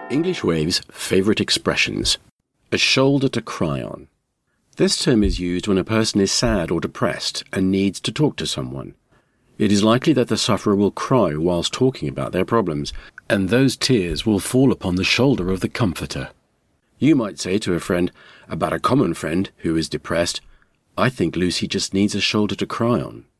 English Wave's favourite expressions. A shoulder to cry on. This term is used when a person is sad or depressed and needs to talk to someone. It is likely that the sufferer will cry whilst talking about their problems, and those tears will fall upon the shoulder of the comforter. You might say to a friend about a common friend who is depressed, "I think Lucy just needs a shoulder to cry on."